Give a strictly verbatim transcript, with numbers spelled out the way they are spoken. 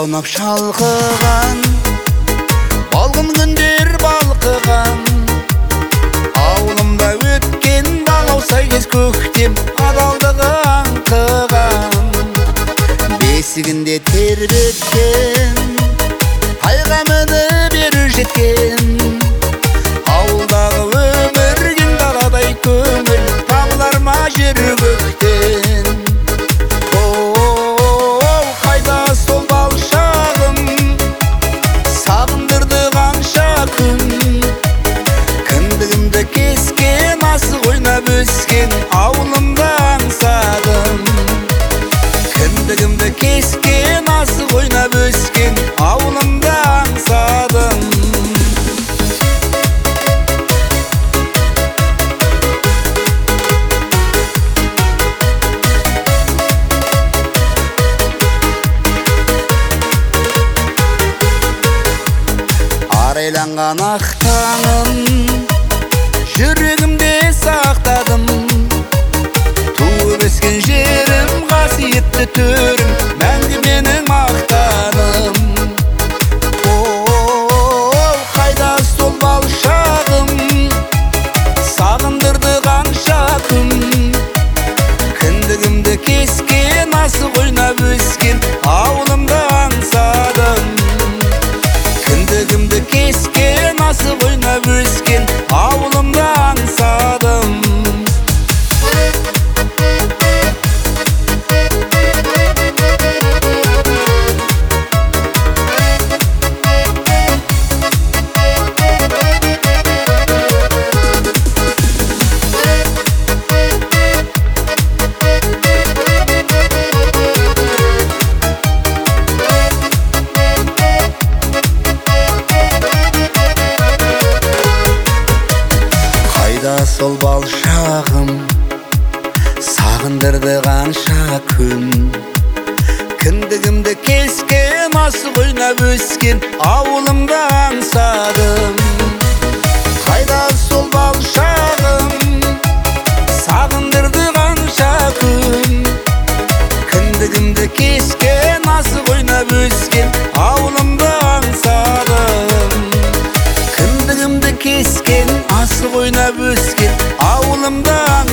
аунап шалқыған, балғын күндер балқыған. Ауылымда өткен балаусай кез көктем адалдығы аңқыған. Бесігінде тербеткен, тайғамыды бері жеткен. Ауылдағы өмірген даладай көңіл табылар ма жер көктен. Оу, қайда сол бал шағым, сағындырды қанша күн. Кіндігімді кескен, асық ойнап өскен, ауылымда аңсадым. Кіндігімді кескен, асық ойнап өскен, ауылымда аңсадым. Арайланған ақ таңын жүрегімде сақтадым. Туып өскен жерім, қасиетті төрім, мәңгі менің мақтаным. Оу, қайда сол бал шағым, сағындырды қанша күн. Кіндігімді кескен, асық ойнап өскен, ауылымда аңсадым. Кіндігімді кескен, асық ойнап өскен, ауылымда аңсадым. Сол бал шағым, сағындырды қанша күн. Кіндігімді кескен, асық ойнап өскен, ауылымда аңсадым. Қайда сол бал шағым, сағындырды қанша күн. Кіндігімді кескен, асық ойнап өскен, ауылымда аңсадым. Кіндігімді кескен, асық ойнап өскен, ауылымда